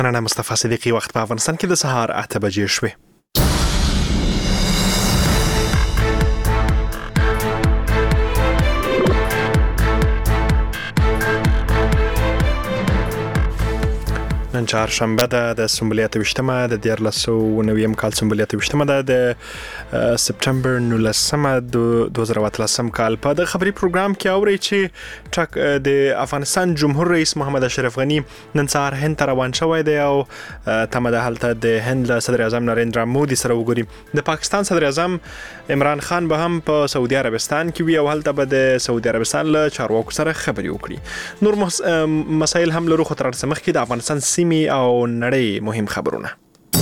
مننه مصطفی صدیقی. وخت په افغانستان کې د سهار 8 بجې شوې. نن چهارشنبه ده د سنبله 28مه د 1490 کال سنبله 28مه ده د سپتمبر 19 2013 کال. په د خبري پروګرام کې اوري چې د افغانستان جمهور رئیس محمد اشرف غنی نن سهار هند ته روان شوی دی او تمه ده هلته د هند صدر اعظم نریندرا مودي سره وګوري. د پاکستان صدر اعظم عمران خان به هم په سعودي عربستان کې وي او هلته به د سعودي عربستان له چارواکو سره خبري وکړي. نور مسایل هم لرو، خو تر څه مخکې د افغانستان سیمې او نړۍ مهم خبرونه.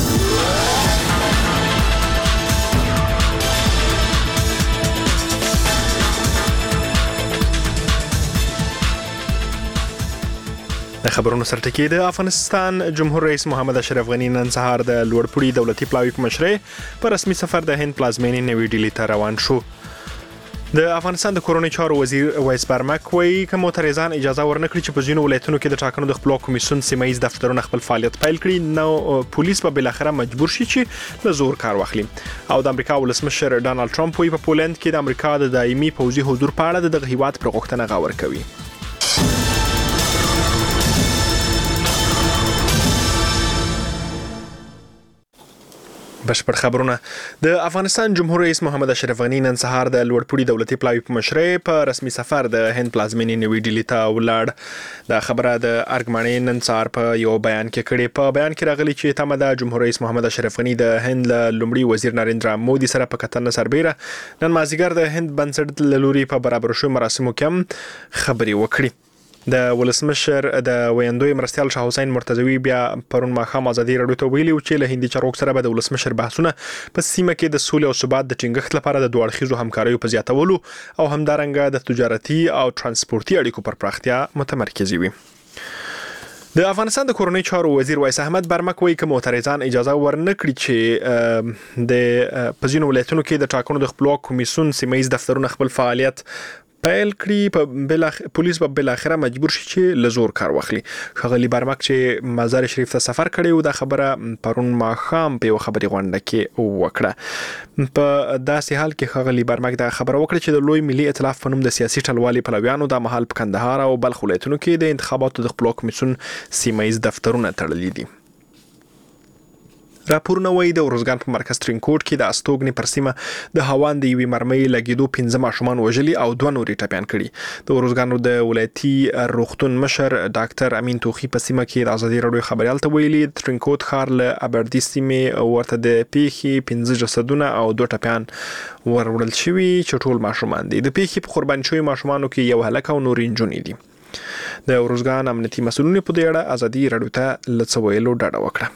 د خبرونو سرټکی د افغانستان جمهور رئیس محمد اشرف غنی نن سهار د لوړپوړي دولتي پلاوي په مشرۍ په رسمي سفر د هند پلازمینې نوې ډیلي ته روان شو. د افغانستان د کورونی چارو وزیر وایس برمک وایي که معترضان اجازه ورنکړي چې په ځینو ولایتونو کې د ټاکنو د خپلواک کمیسیون سیمه ییز دفترونه خپل فعالیت پیل کړي، نو پولیس به بالاخره مجبور شي چې له زور کار واخلي. او د امریکا ولسمشر ډانلډ ټرمپ وایي په پولند کې د امریکا د دایمي پوځي حضور په اړه دغه هیواد پر غوښتنه غور کوي. بشپړ خبرونه. د افغانستان جمهور رئیس محمد اشرف غنی نن سهار د لوړپوړي دولتي پلاوي په مشرۍ په رسمي سفر د هند پلازمینې نوې ډیلي ته ولاړ. دا خبره د ارګمنۍ نن سهار په یو بیان کې کړې. په بیان کې راغلي چې تمه ده جمهور رئیس محمد اشرف غنی د هند لومړي وزیر نریندرا مودي سره په کتنه سربېره نن مازیګر د هند بنسټ له لوري په برابر شویو مراسمو کې هم خبرې وکړي. د ولسمشر د ویندوی مرستیال شاه حسین مرتضوی بیا پرون ماښام ازادي راډیو ته ویلي چې له هندي چارواکو سره به د ولسمشر بحثونه په سیمه کې د سولې او ثبات د ټینګښت لپاره د دوه اړخیزو همکاریو په زیاتولو او همدارنګه د تجارتي او ترانسپورتي اړیکو پر پراختیا متمرکز وي. د افغانستان د کورونی چارو وزیر وایس احمد برمک وایي که معترضان اجازه ورنکړي چې د پزینو ولایتونو کې د ټاکنو د خپلواک کمیسیون سیمه ییز دفترونه خپل فعالیت پیل کړي، پولیس به بالاخره مجبور شي چې له زور کار واخلي. ښاغلي برمک چې مزار شریف ته سفر کړی و، دا خبره پرون ماښام په یو خبري غونډه کې وکړه. په داسې حال کې ښاغلي برمک دا خبره وکړه چې د لوی ملي ائتلاف په نوم د سیاسي ټلوالي پلویانو د مهال په کندهار او بلخ ولایتونو کې د انتخاباتو د خپلواک کمیسیون سیمه ییز دفترونه تړلي دي. راپورونه وایي د ارزګان په مرکز ترینکوټ کې د استوګنې پر سیمه د هاوان د یوې مرمۍ لګېدو 15 ماشومان وژلي او 2 نورې ټپیان کړي. د ارزګان د ولایتي روغتون مشر ډاکټر امین توخي په سیمه کې د ازادي راډیو خبريال ته ویلي ترینکوټ ښار له ابردي سیمې ورته د پیښې 15 جسدونه او 2 ټپیان وروړل شوي چې ټول ماشومان دي. د پیښې په قربان شوي ماشومانو کې یو هلک او نورې نجونې دي. د ارزګان امنیتي مسؤلینو په دې اړه ازادي راډیو ته له څه ویلو ډاډه وکړه.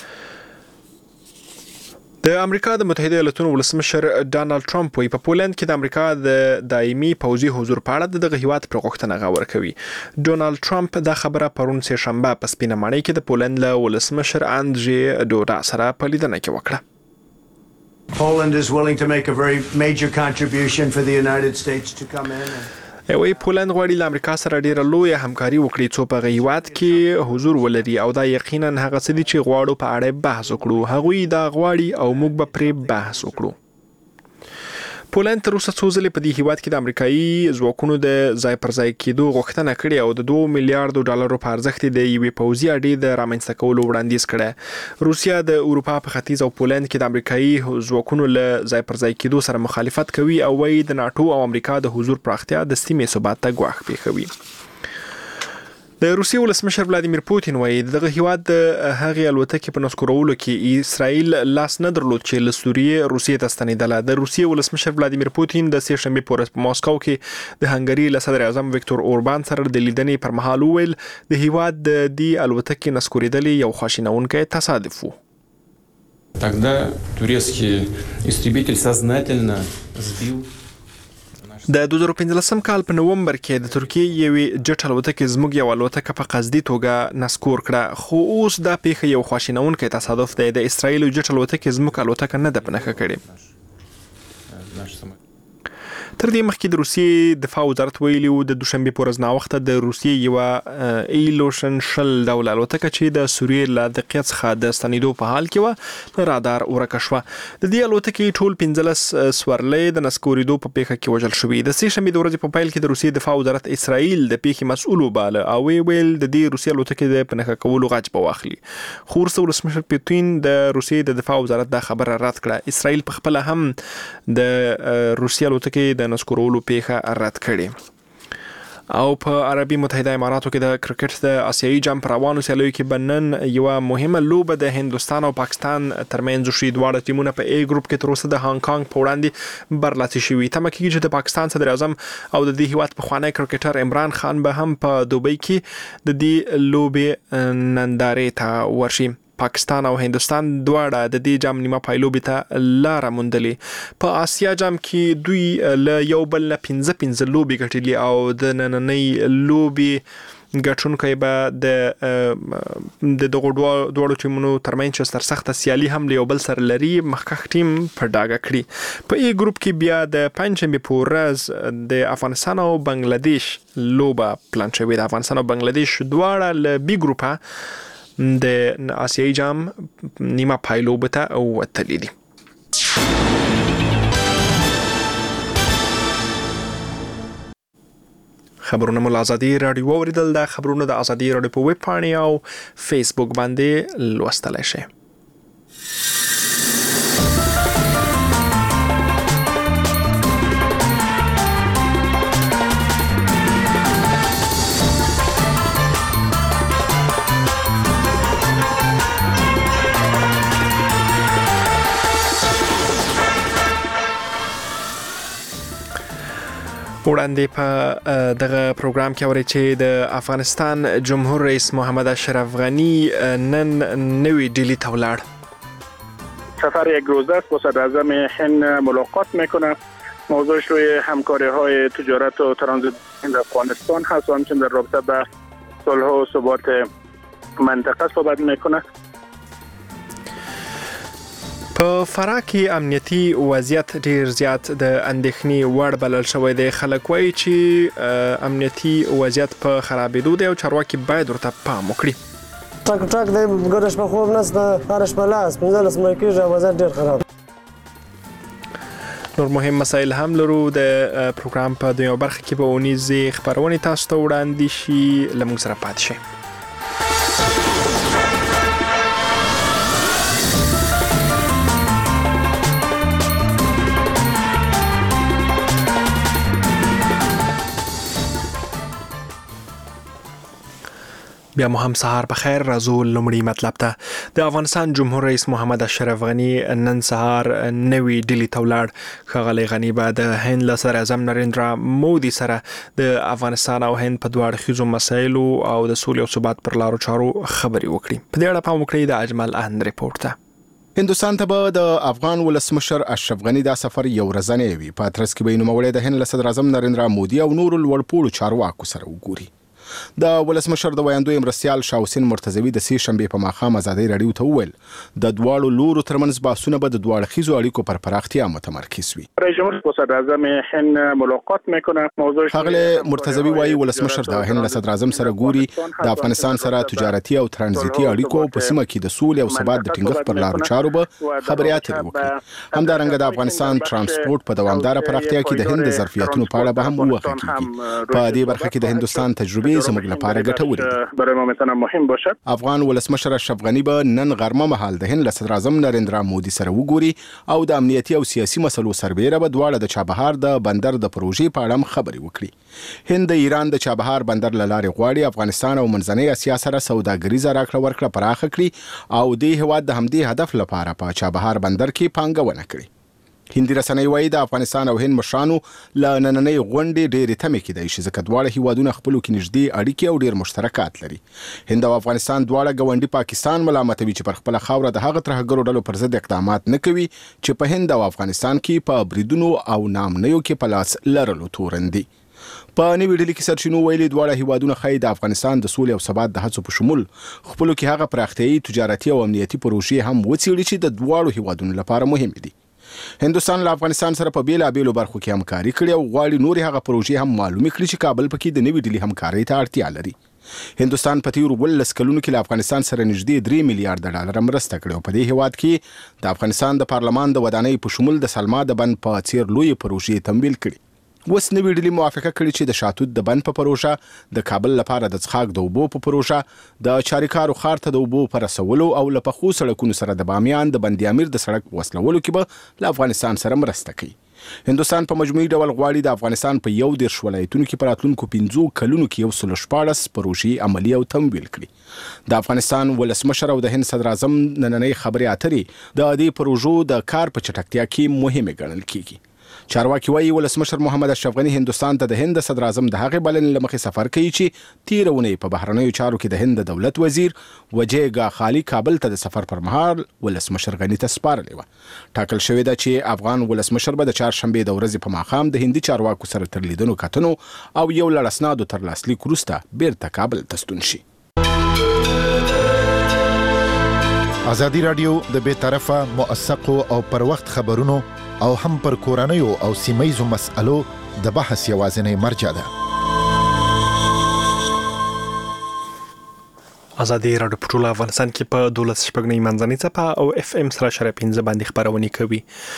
د امریکا د متحده ایالاتونو ولسمشر ډانلډ ټرمپ وایي په پولند کې د امریکا د دایمي پوځي حضور په اړه دغه هیواد پر غوښتنه غور کوي. ډونالډ ټرمپ دا خبره پرون سه شنبه په سپینه ماڼۍ کې د پولند له ولسمشر اندرې ډوډا سره په لیدنه کې وکړه. Poland is willing to make a very major contribution for the United States to come in. وایي پولند غواړي له امریکا سره ډیره لویه همکاري وکړي څو په هیواد کې حضور ولري او دا یقینا هغه څه دي چې غواړو په اړه بحث وکړو. هغوی دا غواړي او موږ به پرې بحث وکړو. پولند تر اوسه څو ځلې په دې هیواد کې د امریکایي ځواکونو د ځای پر ځای کېدو غوښتنه کړې او د $2 میلیارډ په ارزښت د یوې پوځي اډې د رامنځته کولو وړاندیز کړی. روسیا د اروپا په ختیځ او پولند کې د امریکایي ځواکونو له ځای پر ځای کېدو سره مخالفت کوي او وایي د ناتو او امریکا د حضور پراختیا د سیمې ثبات ته ګواښ پېښوي. د روسیې ولسمشر ولادیمیر پوتین وایي دغه هیواد د هغې الوتکې په نسکورولو کې اسرائیل لاس نه درلود چې له سوریې روسیې ته ستنېدله. د روسیې ولسمشر ولادیمیر پوتین د سه شنبې په ورځ په ماسکو کې د هنګري له صدر اعظم ویکتور اوربان سره د لیدنې پر مهال وویل د هیواد د دې الوتکې نسکورېدل یو خواشینونکی تصادف و. Тогда турецкий истребитель сознательно сбил. د 2015 کال په نومبر کې د ترکیې یوې جټ الوتکې زموږ یو الوتکه په قصدي توګه نسکور کړه، خو اوس دا پیښه یو خواشینونکی تصادف دی. د اسرائیل جټ الوتکې زموږ الوتکه نه ده په نښه کړې. تر دې مخکې د روسیې دفاع وزارت ویلي و د دوشنبه په ورځ ناوخته د روسیې یو ایلوشن شل ډول الوتکه چې د سوریې له دقیق څخه د ستنېدو په حال کې و رادار ورکه شوه. د دې الوتکې ټول 15 سورلۍ د نسکورېدو په پیښه کې وژل شوې. د سې شنبې د ورځې په پیل کې د روسیې دفاع وزارت اسرائیل د پیښې مسؤل وباله او ویل د دې روسیې الوتکې د پنهکه کولو غاج په واخلي. خو وروسته ولسمشر پوتین د روسیې د دفاع وزارت دا خبره رد کړه. اسرائیل په خپل هم د روسیې الوتکې د نسکورولو پیښه رد کړې. او په عربي متحده اماراتو کې د کرکټ د آسیایي جام پر روانو سیالیو کې بنن یو مهمه لوبه د هندستان او پاکستان ترمنځ شوې. دواړه ټیمونه په A ګروپ کې تر اوسه د هانګ کانګ په وړاندې برلاسي شوي. تمه کېږي چې د پاکستان صدر اعظم او د دې هیواد پخوانی کرکټر عمران خان به هم په دوبۍ کې د دې لوبې نندارې ته ورشي. پاکستان او هندستان دواړه د دې جام نیمه پایلوبې ته لاره موندلې. په آسیا جام کې دوی له یو بل نه 15 لوبې ګټلې او د نننۍ لوبې ګټونکی به د دغه دوړو ټیمونو ترمنځ چې سرسخته سیالي هم له یو بل سره لري مخکښ ټیم په ډاګه کړي. په A ګروپ کې بیا د پنځمې په ورځ د افغانستان او بنگلاديش لوبه پلان شوې. د افغانستان او بنگلاديش دواړه له B ګروپه د آسیایي جام نیمه پایلوبه ته وتلي دي. خبرونه مو آزادي رادیو اوریدل. د خبرونه د آزادي رادیو په ویب پاڼې او فیسبوک باندې لوستلای شئ. وړاندې په دغه پروګرام کې اوري چې د افغانستان جمهور رئیس محمد اشرف غنی نن نوی دلی ته ولاړ. سفر یک روزه است با صدر اعظم هند ملاقات میکنه. موضوعش روی همکاری های تجارت و ترانزیت هند افغانستان هست و همچنین در رابطه با صلح و ثبات منطقه صحبت میکنه. په فراه کې امنیتي وضعیت ډیر زیات د اندېښنې وړ بلل شوی دی. خلک وایي چې امنیتي وضعیت په خرابېدو دی او چارواکي باید ورته پام وکړي. ټک دی ګډه شپه خوب نشته، هره شپه لاس 15 مړه کېږي او وضعیت ډېر خراب. نور مهم مسایل هم لرو. د پروګرام په دویمه برخه کې به اونیزې خبرونې تاسو ته وړاندې شي. له موږ سره پاتې شئ. بیا مو هم سهار په خیر. راځو لومړی مطلب ته. د افغانستان جمهور رئیس محمد اشرف غنی نن سهار نوی ډیلی ته ولاړ. ښاغلی غنی به د هند له صدر اعظم نریندرا مودي سره د افغانستان او هند په دوه اړخیزو مسایلو او د سولې او ثبات پر لارو چارو خبرې وکړي. په دې اړه پام وکړئ د اجمل اهند ریپورت ته. هندوستان ته به د افغان ولسمشر اشرف غنی دا سفر یو ورځنی وي. په ترڅ کې به نوموړی د هند له صدر اعظم نریندرا مودي او نورو لوړپوړو چارواکو سره وګوري. د ولسمشر د ویاندوی مرستیال شاه حسین مرتضوی د سې شنبې په ماښام ازادۍ راډیو ته وویل د دواړو لورو ترمنځ بحثونه به د دوه اړخیزو اړیکو پر پراختیا متمرکز وي. رئیس جمهور با صدر اعظم هند ملاقات میکنه. ښاغلی مرتضوی وایي ولسمشر د هند له صدر اعظم سره ګوري، د افغانستان سره تجارتي او ترانزیتي اړیکو په سیمه کې د سولې او ثبات د ټینګښت پر لارو چارو به خبرې اترې وکړي. همدارنګه د افغانستان ترانسپورت په دوامداره پراختیا کې د هند د ظرفیتونو په اړه به هم وغږیږي. په دې برخه کې د هندوستان تجربې زموږ لپاره برای ما میتونه مهم باشد. افغان ولسمشر اشرف غنی به نن غرمه مهال د هند له صدر اعظم نریندرا مودي سره وګوري او د امنیتي او سیاسي مسلو سربېره به دواړه د چابهار د بندر د پروژې په اړه خبرې وکړي. هند د ایران د چابهار بندر له لارې غواړي افغانستان او منځنۍ اسیا سره سوداګریزه راکړه ورکړه پراخه کړي او د هیواد د همدې هدف لپاره په چابهار بندر کې پانګونه کړي. هندي رسنۍ وایي د افغانستان او هند مشرانو له نننۍ غونډې ډېرې تمې کېدای شي ځکه دواړه هیوادونه خپلو کې نږدې اړیکې او ډېر مشترکات لري. هند او افغانستان دواړه ګاونډي پاکستان ملامتوي چې پر خپله خاوره د هغه ترهګرو ډلو پر ضد اقدامات نه کوي چې په هند او افغانستان کې په بریدونو او نامنیو کې په لاس لرلو تورن دي. په نوې ډلې کې سرچینو ویلي دواړه هیوادونه ښایي د افغانستان د سولې او ثبات د هڅو په شمول خپلو کې هغه پراختیایي تجارتي او امنیتي پروژې هم وڅېړي چې د دواړو هیوادونو لپاره مهمې دي. هندوستان له افغانستان سره په بیلابېلو برخو کې همکاري کړې او غواړي نورې هغه پروژې هم معلومې کړي چې کابل پکې د نوې ډیلي همکارۍ ته اړتیا لري. هندوستان په تیرو 12 کلونو کې له افغانستان سره نږدې 3 میلیارډ ډالر مرسته کړې او په دې هیواد کې د افغانستان د پارلمان د ودانۍ په شمول د سلما د بند په څیر لوی پروژې تمویل کړي. اوس نوې ډیلي موافقه کړې چې د شاتوت د بند په پروژه، د کابل لپاره د څښاک د اوبو په پروژه، د چاریکارو ښار ته د اوبو په رسولو او له پخو سړکونو سره د بامیان د بند امیر د سړک په وصلولو کې به له افغانستان سره مرسته کوي. هندوستان په مجموعي ډول غواړي د افغانستان په 11 ولایتونو کې په راتلونکو 15 کلونو کې 114 پروژې عملي او تمویل کړي. د افغانستان ولسمشر او د هند صدر اعظم نننۍ خبرې اترې د دې پروژو د کار په چټکتیا کې مهمه ګڼل کیږي. چارواکي وايي ولسمشر محمد اشرف غني هندوستان ته د هند صدر اعظم د هغې بلنې له مخې سفر کوي چې تیره اونۍ په بهرنیو چارو کې د هند د دولت وزیر وجیګا خالي کابل ته د سفر پر مهال ولسمشر غني ته سپارلې وه. ټاکل شوې ده چې افغان ولسمشر به د چهارشنبې د ورځې په ماښام د هندي چارواکو سره تر لیدنو کتنو او یو لړ اسنادو تر لاسلیک وروسته بیرته کابل ته ستون شي. ازادي راډیو د بی‌طرفه موثقو او پر وخت خبرونو او هم پر کورنیو او سیمه‌یزو مسألو د بحث یوازینی مرجع ده. ازادي راډیو په ټول افغانستان کې په 12 منځنۍ څپه او اف ام 3.15 باندې خبرونه کوي.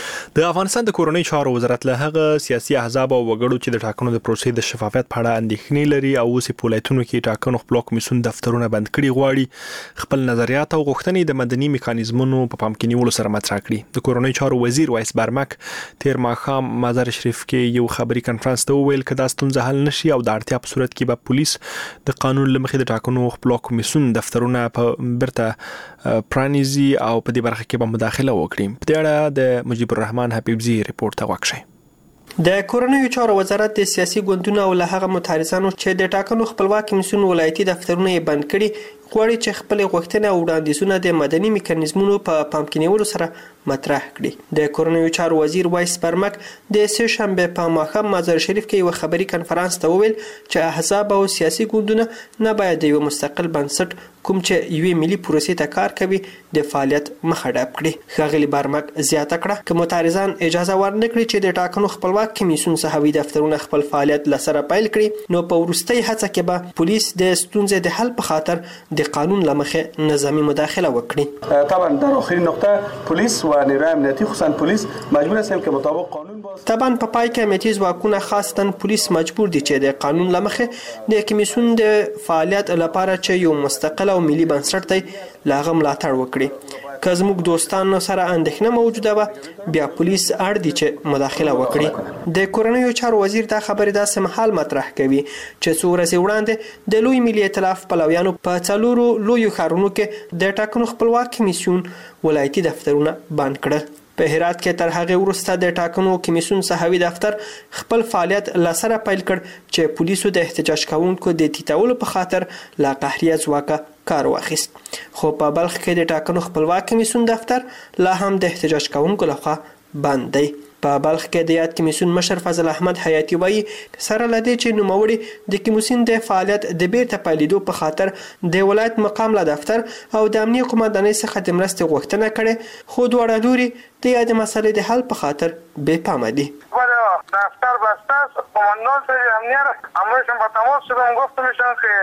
د افغانستان د کورنۍ چارو وزارت له هغه سیاسي احزاب او وګړو چې د ټاکنو د پروسې د شفافیت په اړه اندېښنې لري او اوس په ولایتونو کې ټاکنو خپل کمیسیون دفترونه بند کړي غواړي خپل نظریات او غوښتنې د مدني میکانیزمونو په پام کې نیولو سره مطرح کړي. د کورنۍ چارو وزیر وایس برمک تیر ماښام مزار شریف کې یو خبري کانفرنس ته وویل کدا ستونزه حل نشي او د اړتیا په صورت کې به پولیس د قانون لمخې د ټاکنو خپل کمیسیون دفترونه په برته پرانیزي او په دې برخه کې به مداخله وکړي. په دې اړه د مجيب الرحمن حبیبزي ریپورت ته وکړي. د کورنیو چارو وزارت د سیاسي ګوندونو او له هغه متحرزانو چې د ټاکنو خپلواک کمیسیون ولایتي دفترونه یې بند کړي غواړي چې خپل غوښتنې او وړاندیزونه د مدني میکانیزمونو په پام کې نیولو سره مطرح کړي. د کورنیو چارو وزیر وایس برمک د سه شنبه په ماښام مزار شریف کې یو خبري کانفرنس ته وویل چې احزاب او سیاسي ګوندونه نه باید یو مستقل بنسټ کوم چې یوې ملي پروسې ته کار کوي د فعالیت مخه ډب کړي. ښاغلي برمک زیاته کړه چې متحرزان اجازه ورنکړي چې د ټاکنو خپلواک کمیسیون صحوي دفترونه خپل فعالیت لسره پیل کړي نو په وروستۍ هڅه کې به پولیس د ستونزې د حل په خاطر د قانون لمخه نظامی مداخله وکړي. طبعا در آخرین نقطه پلیس و نیروی امنیتی خصوصا پلیس مجبور هستند که مطابق قانون طبعا په پای کې امنیتي ځواکونه خاصتاً پولیس مجبور دي چې د قانون لمخه د کمیسیون د فعالیت لپاره چې یو مستقل او ملي بنسټ دی لاغه ملاتړ وکړي. که زموږ دوستانو سره اندېښنه موجوده وه بیا پولیس اړ دي چې مداخله وکړي. د کورنیو چارو وزیر دا خبرې داسې مهال مطرح کوي چې څو ورځې وړاندې د لوی ملي ائتلاف پلویانو په څلورو لویو ښارونو کې د ټاکنو خپلواک کمیسیون ولایتي دفترونه بند کړل. په هرات کې تر هغه وروسته د ټاکنو کمیسیون صحوي دفتر خپل فعالیت لسره پیل کړ چې پولیسو د احتجاج کوونکو د تیتاولو په خاطر لا قهریه ځواکه کار واخیست. خو په بلخ کې د ټاکنو خپلواک کمیسیون دفتر لا هم د احتجاج کوونکو لخوا بند دی. په بلخ کې د یاد کمیسیون مشر فضل احمد حیاتی وایي سره لدې چې نوموړي د کمیسیون د فعالیت د بیرته پیلېدو په خاطر د ولایت مقام له دفتر او د امنیه قومندانۍ څخه د مرستې غوښتنه کړې خو دواړه لوري د یاد مسئلې د حل په خاطر بې پامه دي. دفتر بسته است قماندان سری امنیت امروزشون با تماس شدم گفتمشون که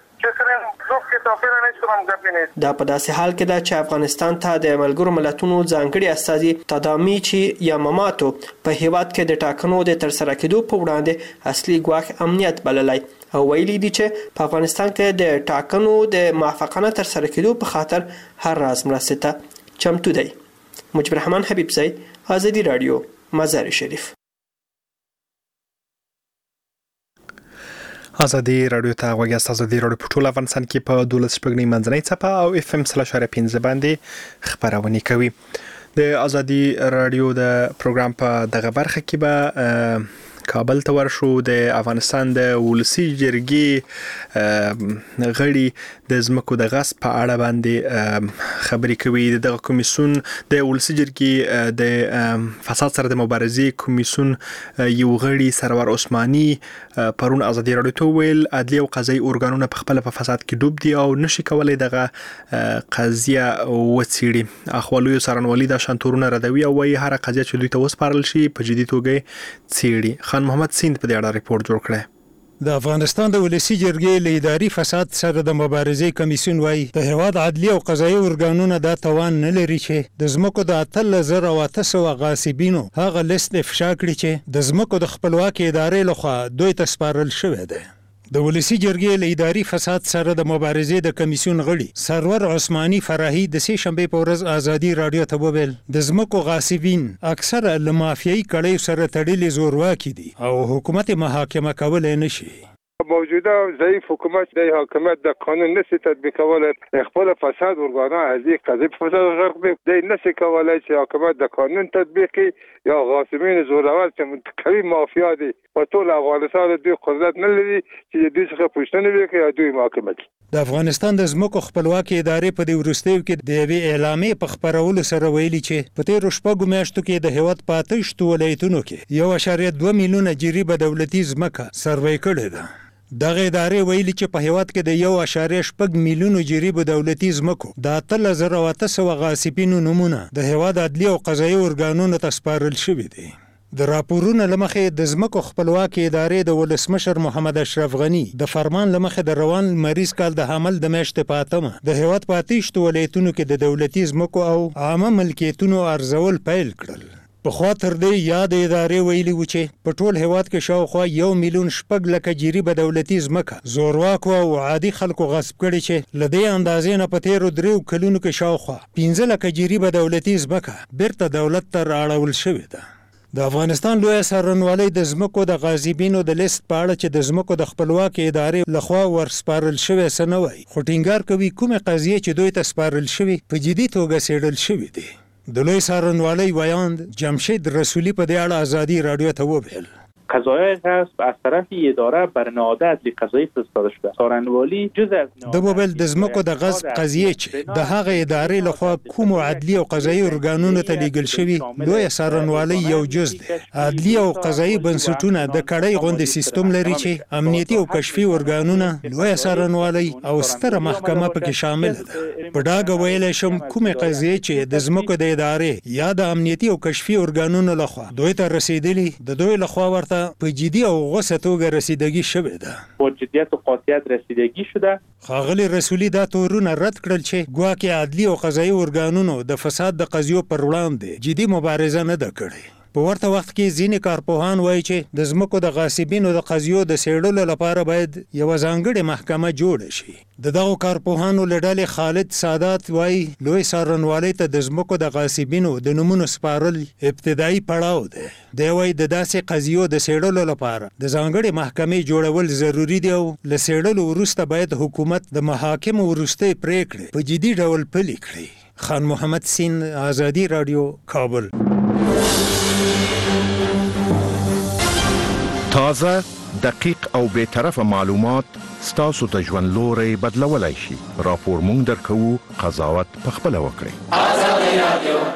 دا په داسې حال کې ده چې افغانستان ته د ملګرو ملتونو ځانګړي استازي تادامیچی یاماماتو په هیواد کې د ټاکنو د ترسره کېدو په وړاندې اصلي ګواښ امنیت بللی او ویلي دي چې په افغانستان کې د ټاکنو د موافقانه ترسره کېدو په خاطر هر راز مرستې ته چمتو دی. مجيب الرحمن حبیبزی، ازادي راډیو، مزار شریف. ازادي راډیو ته غوږی ازادي راډیو په ټول افغانستان کې په 12 منځنۍ څپه او اف ام 3.15 باندې خبرونه کوي. د ازادي راډیو د پروګرام په دغه برخه کې به کابل ته ورشو. د افغانستان د ولسی جرګې غړي د زمکو د غصب په اړه باندې خبرې کوي. دغه کمیسیون د ولسي جرګې د فساد سره د مبارزې کمیسیون یو غړي سرور عثماني پرون ازادي راډیو ته ویل عدلي او قضایي ارګانونه په خپل په فساد کې ډوب دي او نشي کولای دغه قضیه وڅېړي. اخوالو سرنوالي د شانتورونه ردوي او وايي هر قضیه چې دوی ته وسپارل شي په جدي توګه څېړي. خان محمد سیند په دې اړه ریپورت جوړ کړی. د افغانستان د ولسي جرګې له اداري فساد سره د مبارزې کمیسیون وايي د هیواد عدلي او قضایي ارګانونه دا توان نه لري چې د ځمکو د 13,800 غاصبینو هغه لیست افشا کړي چې د ځمکو د خپلواکۍ ادارې لخوا دوی ته سپارل شوی دی. د ولسي جرګې له اداري فساد سره د مبارزې د کمیسیون غړي سرور عثماني فراهي د سې شنبې په ورځ ازادي راډیو ته وویل د ځمکو غاصبین اکثره له مافیایي کړیو سره تړلي زورواکي دي او حکومت محاکمه کولای نشي. موجوده ضعیف حکومت د حکومت د قانون نشي تطبیقول خپل فساد ورغانه از یک قضیه فساد غرق دی نشي کولای چې حکومت د قانون تطبیقي یا غاصبین زورور چې منتقوي مافیا دي په ټول افغانستان دوی قدرت نه لري چې دوی څخه پوښتنه وکړي یا دوی محاکمه کړي. د افغانستان د ځمکو خپلواکۍ ادارې په دې وروستیو کې د یوې اعلامیې په خپرولو سره ویلي چې په تېرو شپږو میاشتو کې د هیواد په 8 ولایتونو کې 1.2 میلیونه جریبه دولتي ځمکه سروې کړې ده. دغه ادارې ویلي چې په هیواد کې د 1.8 میلیونو جریبو دولتي ځمکو د 13,800 غاصبینو نمونه د هیواد عدلي او قضایي ارګانونو ته سپارل شوي دي. د راپورونو لمخې د ځمکو خپلواکۍ ادارې د ولسمشر محمد اشرف غني د فرمان لمخې د روان مریض کال د حمل د میاشتې په 8 د هیواد په 8 ولایتونو کې د دولتي ځمکو او عامه ملکیتونو ارزول پیل کړل. په خوا تر دې یاد ادارې ویلي و چې په ټول هیواد کې شاوخوا 1,600,000 جریبه دولتي ځمکه زورواکو او عادي خلکو غصب کړي چې له دې اندازې نه په تېرو 3 کلونو کې شاوخوا 15,000 جریبه دولتي ځمکه بیرته دولت ته راړول شوې ده. د افغانستان لوی څارنوالۍ د ځمکو د غاصبینو د لیست په اړه چې د ځمکو د خپلواکۍ ادارې لخوا ورسپارل شوی څه نه وایي، خو ټینګار کوي کومې قضیې چې دوی ته سپارل شوي په جدي توګه څېړل شوي دي. د لوی څارنوالۍ ویاند جمشید رسولی په دې اړه ازادي راډیو ته وویل قضایای غصب از طرف اداره بر نهادعدلی قضایی فرستاده شده. څارنوالي جز از د موبایل د ځمکو د غصب قضیې چې د هغه ادارې لخوا کومو عدلي او قضایي ارګانونو ته لیږل شوي لوی څارنوالۍ یو جز دی. عدلي او قضایي بنسټونه د کړۍ غوندې سیستم لري چې امنیتي او کشفي ارګانونه لوی څارنوالۍ او ستره محکمه پکې شامل ده. په ډاګه ویلی شم کومې قضیې چې د ځمکو د ادارې یا د امنیتي او کشفي ارګانونو لخوا دوی ته رسیدلي د دوی لخوا ورته په جدي او غوسه توګه رسیدګي شوې ده. با جدیت و قاطعیت رسیدگی شده. ښاغلي رسولي دا تورونه رد کړل چې ګواکې عدلي او قضایي ارګانونو د فساد د قضیو پر وړاندې جدي مبارزه نه ده کړې. په ورته وخت کې ځینې کارپوهان وایي چې د ځمکو د غاصبینو د قضیو د څېړلو لپاره باید یوه ځانګړې محکمه جوړه شي. د دغو کارپوهانو له ډلې خالد سادات وایي لوی څارنوالۍ ته د ځمکو د غاصبینو د نومونو سپارل ابتدایي پړاو دی. دی وایي د داسې قضیو د څېړلو لپاره د ځانګړې محکمې جوړول ضروري دي او له څېړلو وروسته باید حکومت د محاکمو وروستۍ پریکړې په جدي ډول پلي کړي. خان محمد سین، ازادي راډیو، کابل. تازه، دقیق او بے طرفه معلومات ستاسو د ژوند لوري بدلولای شي. راپور مونږ درکوو، قضاوت پخپله وکړئ. ازادي راډیو.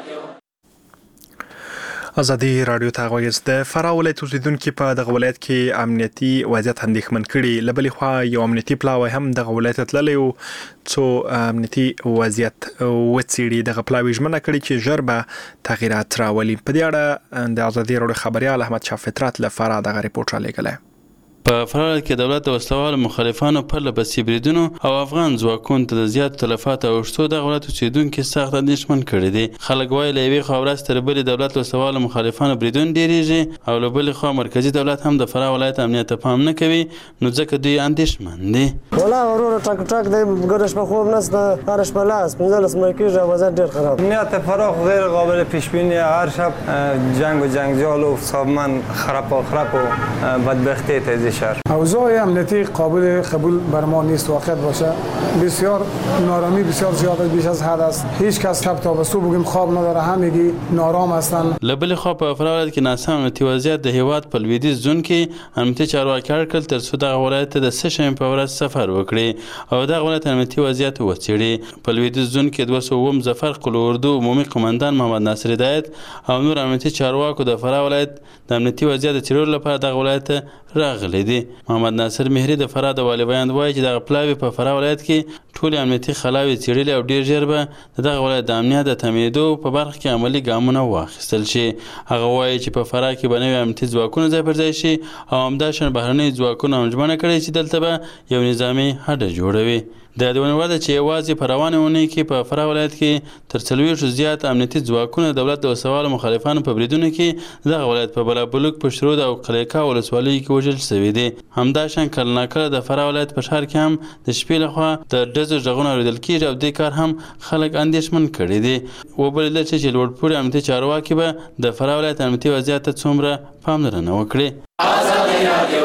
ازادي راډیو ته غوږ د فراه ولایت اوسیدونکو په دغه ولایت کې امنیتي وضعیت اندېښمن کړي. له بلې خوا یو امنیتي پلاوی هم دغه ولایت ته تللی و څو امنیتي وضعیت وڅېړي. دغه پلاوی ژمنه کړې چې ژر به تغییرات راولي. په دې اړه د ازادي راډیو خبریال احمد شاه فطرت له فراه دغه ریپورټ رالیږلی. په فراه کې دولت د وسلوالو مخالفانو پرله پسې بریدونو او افغان ځواکونو ته د زیاتو تلفاتو اوښتو دغه ولایت اوسېدونکي سخت اندېښمن کړي دي. خلک وایي له یوې خوا ورځ تر بلې دولت وسلوالو مخالفانو بریدونه ډېرېږي او له بلې خوا مرکزي دولت هم د فراه ولایت امنیت ته پام نه کوي، نو ځکه دوی اندېښمن دي. والله وروره ټک دی، ګډه شپه خوب نشته، هره شپه لاس 15 مړه کېږي او وضعیت ډېر خراب. امنیت فراه غیر قابل پیش بینی، هر شب جنگ و جنجال و سازمان خراب و بدبختی ته کشور. اوضاع امنیتی قابل قبول بر ما نیست واقعیت باشه. بسیار نارامی بسیار زیاد بیش از حد است. هیچ کس شب تا به صبح بگیم خواب نداره، همگی نارام هستن. لبل خو په فرا کې ناسم امنیتي وضعیت د هیواد په لویدیځ زون کې امنیتي چارواکي کړل تر څو د ولایت د سشنبه په ورځ سفر وکړي او د ولایت امنیتي وضعیت وڅېړي. په لویدیځ زون کې 200 ظفر قلوردو عمومي قومندان محمد ناصر هدایت او نور امنیتي چارواکو د فرا ولایت د امنیتي وضعیت څېړلو لپاره د ولایت راغلي دي. محمد ناصر مهری د فرا د والي بیان وایي چې د پلاوی په فرا ولایت کې ټول امنیتي خلاوي څېړلي او ډیر ژر به د ولایت د امنیت د تامینېدو په برخه کې عملی ګامونه واخیستل شي. هغه وایي چې په فرا کې به نوي امنیتي ځواکونه ځای پر ځای شي او همداشان بهرني ځواکونه هم ژمنه کړې چې دلته به یو نظامي هډه جوړوي. د دې ونوړه چې یوازې په روانه اونۍ کې په فرا ولایت کې تر 40 زیات امنیتي ځواکونه دولت د وسوالو مخالفانو په بریدونو کې د ولایت په بلابلوک په شرود او قلیقا ولسوالۍ کې وژل شوي دي. همداشان کله ناکله د فرا ولایت په ښار کې هم د شپې لخوا د ډزو غږونه اورېدل کېږي او دې کار هم خلک اندېښمن کړي دي. وبلل چې لوړپوړي امنیتي چارواکي به د فرا ولایت امنیتي وضعیت ته څومره پاملرنه وکړي. ازادي رادیو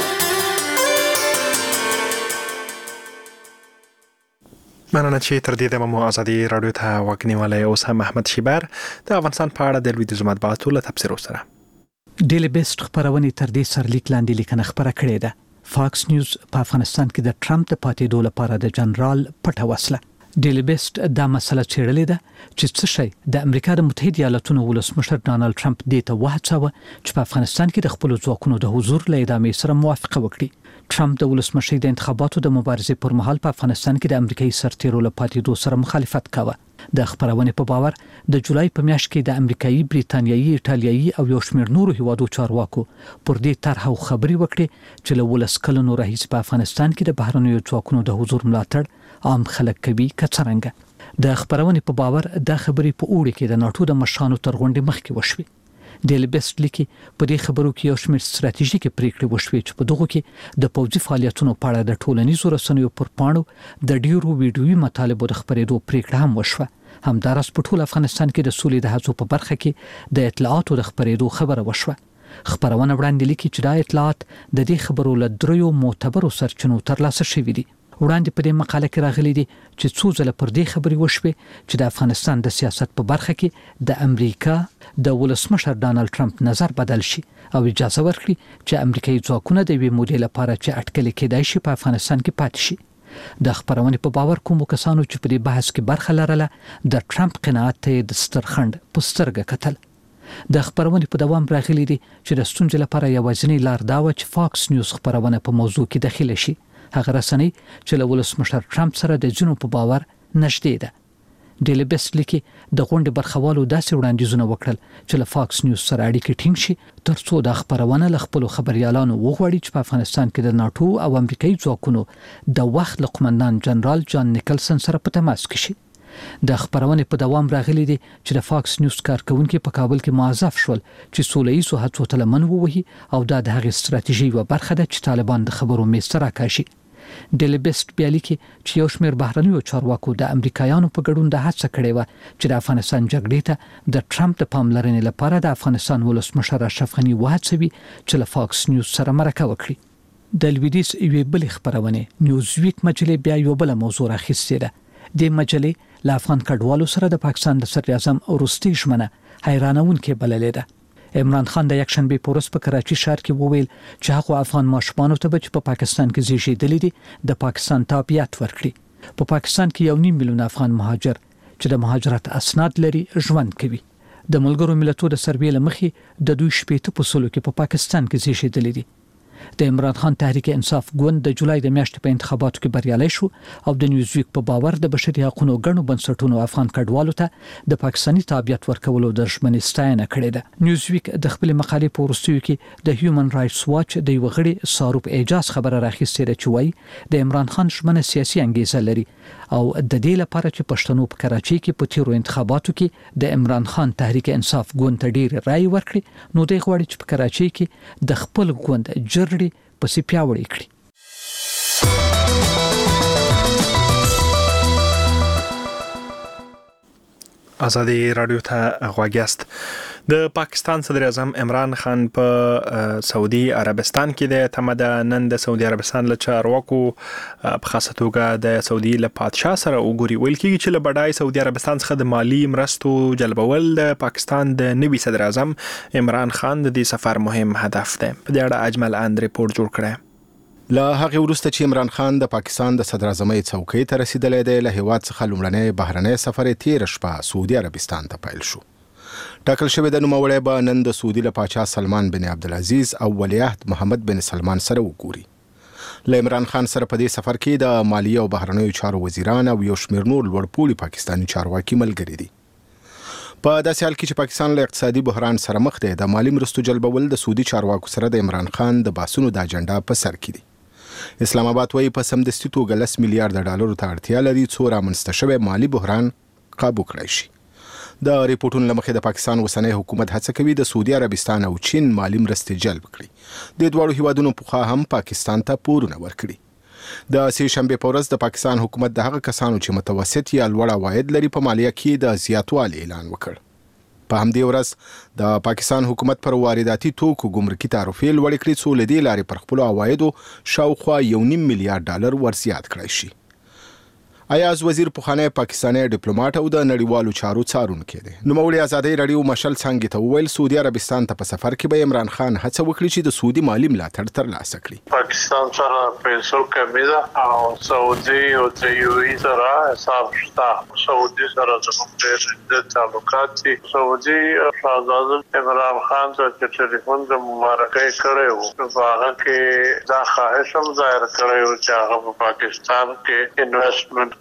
مننه چې تر دې دمه مو ازادي رادیو ته وګنیواله. اوس هم احمد شیبر د افغانستان په اړه د لویدیځ مطبوعاتو له تبصرو سره ډیلی بیسټ خبرونه تر دې سرلیک لاندې لیکنه خبره کړې ده. فاکس نیوز په افغانستان کې د ټرمپ د پاتېدو لپاره د جنرال پټه وسله. ډیلی بیسټ دا مسله څېړلې ده چې څه شی د امریکا د متحده ایالاتونو ولسمشر ډانلډ ټرمپ دې ته وهڅاوه چې په افغانستان کې د خپل ځواکونو د حضور له ادامې سره موافقه وکړي. ټرمپ د ولسمشر د انتخاباتو د مبارزې پر مهال په افغانستان کې د امریکایي سرتیرو له پاتېدو سره مخالفت کاوه. د خبرونې په باور د جولای په میاشت کې د امریکایي، بریتانیایي، ایټالیایي او یو شمېر نورو هیوادو چارواکو پر دې طرحه خبرې وکړې چې له 12 کلونو راهیسې په افغانستان کې د بهرنیو ځواکونو د حضور ملاتړ عام خلک کوي کڅرنګ. د خبرونې په باور دا خبرې په اوړي کې د ناتو د مشرانو تر غونډې مخکې وشوي. ډیلی بیسټ لیکي په دې خبرو کې یو شمېر ستراتیژیکې پریکړې وشوې چې په دغه کې د پوځي فعالیتونو په اړه د ټولنیزو رسنیو پر پاڼو د ډیرو ویډیوي مطالبو د خبرېدو پریکړه هم وشوه. همدارس په ټول افغانستان کې د سولې د هڅو په برخه کې د اطلاعاتو د خبرېدو خبره وشوه. خبرونه وړاندې لیکي چې دا اطلاعات د دې خبرو له دریو معتبرو سرچینو ترلاسه شوي دي. وړاندې په دې مقاله کې راغلي دي چې څو ځله پر دې خبرې وشوي چې د افغانستان د سیاست په برخه کې د امریکا د ولسمشر ډانلډ ټرمپ نظر بدل شي او اجازه ورکړي چې امریکایي ځواکونه د یوې مودې لپاره چې اټکل کېدای شي په افغانستان کې پاتې شي. د خبرونې په باور کوم کسانو چې په دې بحث کې برخه لرله د ټرمپ قناعت ته د سترخند په سترګه کتل. د خبرونې په دوام راغلي دي چې د ستونزې لپاره یوازینی لار دا و چې فاکس نیوز خبرونه په موضوع کې داخله شي. هغه رسنۍ چې له ولسمشر ټرمپ سره د ځینو په باور نږدې ده. ډیلی بیسټ لیکي د غونډې برخوالو داسې وړاندیزونه وکړل چې له فاکس نیوز سره اړیکې ټینګ شي ترڅو د خبرونه له خپل خبريالانو وغواړي چې په افغانستان کې د ناتو او امریکایي ځواکونو د وخت قومندان جنرال جان نیکلسن سره په تماس کې شي. د خبرونې په دوام راغلي دي چې د فاکس نیوز کارکونکو په کابل کې معذف شول چې سوله‌ییزو هڅو ته لمن ووهي او دا د هغې ستراتیژي یوه برخه ده چې طالبان د خبرو میز ته راکاشي. ډیلی بیسټ بیا لیکي چې یو شمېر بهرنیو چارواکو د امریکایانو په ګډون د هڅه کړې وه چې د افغانستان جګړې ته د ټرمپ د پاملرنې لپاره د افغانستان ولسمشر اشرف غني وهڅوي چې له فاکس نیوز سره مرکه وکړي. د لویدیځ یوې بلې خبرونې نیوزویک مجلې بیا یو بل موضوع راخیستې ده. د مجلې له افغان کډوالو سره د پاکستان د صدر اعظم وروستۍ ژمنه حیرانونکې بللې ده. عمران خان د یکشنبه په ورځ په کراچي ښار کې وویل چې هغه افغان ماشومان ته چې په پاکستان کې زیږیدلي دي د پاکستان تابعیت ورکړي. په پاکستان کې 1.5 میلیون افغان مهاجر چې د مهاجرت اسناد لري ژوند کوي. د ملګرو ملتونو د سروې لمخې د 2.5% کې په پاکستان کې زیږیدلي دي. د عمران خان تحریک انصاف ګوند د جولای د میاشتې په انتخاباتو کې بریالي شو او د نیوزویک په باور د بشري حقوقو غنو بنسټونو افغان کډوالو ته د پاکستاني تابعیت ورکولو د ژمنې ستاینه کړې ده. نیوزویک د خپل مقالې په وروستیو کې د هیومن رائټس واچ د یو غړي ساروپ اعجاز خبره راخیستې ده چې وایي د عمران خان ژمنه سیاسي انګیزه لري او د دې لپاره چې پښتنو په کراچي کې په تیرو انتخاباتو کې د عمران خان تحریک انصاف ګوند ته ډیر رائے ورکړي نو دوی غواړي چې په کراچي کې د خپل ګوند جرړې پسې پیاوړې کړي. آزادی رادیو ته غوږ یاست. د پاکستان صدر اعظم عمران خان په سعودي عربستان کې د تمده نن د سعودي عربستان له چارواکو په خاصه توګه د سعودي له پادشاه سره وګوري. ویل کېږي چې له بډای سعودي عربستان څخه د مالی مرستو جلبول د پاکستان د نوي صدر اعظم عمران خان د دې سفر مهم هدف دی. په دې اړه اجمل اند ریپورت جوړ کړی. له هغه وروسته چې عمران خان د پاکستان د صدر اعظم څوکۍ ته رسیدلی دی، له هیواد څخه لومړنی بهرنی سفر تیر شپه سعودي عربستان ته پیل شو. ټاکل شوی د نوموړی به نن د سعودي له پاچا سلمان بن عبدالعزیز او ولیعهد محمد بن سلمان سره وګوري. له عمران خان سره په دې سفر کې د مالیې او بهرنیو چارو وزیران او یو شمېر نور لوړپوړي پاکستاني چارواکي ملګري دي. په داسې حال کې چې پاکستان له اقتصادي بحران سره مخ دی، د مالی مرستو جلبول د سعودي چارواکو سره د عمران خان د باسونو د اجنډا په سر کې دي. اسلام آباد وايي په سمدستي توګه 10 میلیارډ ډالرو ته اړتیا لري څو رامنځته شوی مالی بحران قابو کړی شي. د ریپورتونو له مخې د پاکستان اوسنی حکومت هڅه کوي د سعودي عربستان او چین مالی مرستې جلب کړي. د دواړو هیوادونو پخوا هم پاکستان ته پورونه ورکړي. د سې شنبې په ورځ د پاکستان حکومت د هغه کسانو چې متوسط یا لوړ عواید لري په مالیه کې د زیاتوالي اعلان وکړ. په همدې ورځ د پاکستان حکومت پر وارداتي توکو ګمرکي تعرفې لوړې کړې څو له دې لارې پر خپلو عوایدو شاوخوا 1.5 میلیارډ ډالر ورزیات کړی شي. ایاز وزیر پخوانی پاکستانی ډیپلوماټ او د نړیوالو چارو څارونکی دی. نوموړي ازادي رادیو مشل څنګه ته وویل سعودي عربستان ته په سفر کې به عمران خان هڅه وکړي چې د سعودي مالی ملاتړ ترلاسه کړي. پاکستان سره پیسو کمی ده او سعودي او د یو ای سره حساب شته. سعودي سره زموږ ډېر تعلقات دي. سعودي شاهزاده عمران خان ته ټلیفون د مبارکۍ کړی و. په هغه کې دا خواهش هم ظاهر کړی و چې هغه په پاکستان کې انویسټمنټ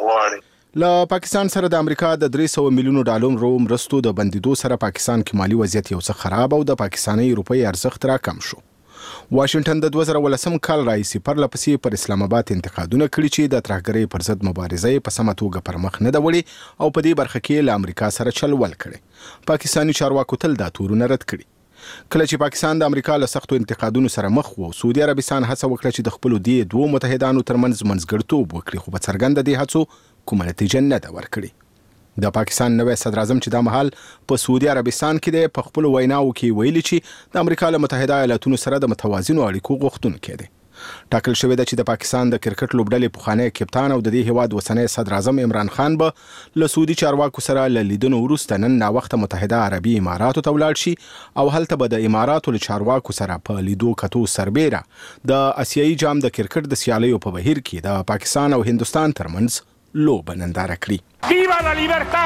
له پاکستان سره د امریکا د 300 میلیونو ډالرو مرستو د بندیدو سره پاکستان کې مالی وضعیت یو څه خراب او د پاکستاني روپۍ ارزښت راکم شو. واشنگټن د 2018 کال راهیسې پرلپسې پر اسلام آباد انتقادونه کړي چې د ترهګرۍ پر ضد مبارزه په سمه توګه پر مخ نه ده وړې او په دې برخه کې له امریکا سره چلول کړي. پاکستاني چارواکو تل دا تورونه رد کړي. کله چې پاکستان د امریکا له سختو انتقادونو سره مخ و، سعودي عربستان هڅه وکړه چې د خپل دې دوه متحدانو ترمنځ منځګړیتوب وکړي، خو په څرګنده دې هڅو کومه نتیجه نه ده ورکړې. د پاکستان نوی صدر اعظم چې دا مهال په سعودي عربستان کې دی، په خپل ویناو کې ویلي چې د امریکا له متحده ایالاتونو سره د متوازنو اړیکو غوښتونکی دی. ټاکل شوی دی چې د پاکستان د کرکټ لوبډلې پخوانی کپتان او د دې هیواد اوسنی صدر اعظم عمران خان به له سعودي چارواکو سره له لیدنو وروسته نن ناوخته متحده عربي اماراتو ته ولاړ شي او هلته به د اماراتو له چارواکو سره په لیدو کتو سربیره د اسیایي جام د کرکټ د سیالیو په بهیر کې د پاکستان او هندوستان ترمنځ لوبه ننداره کړي. ویوا لا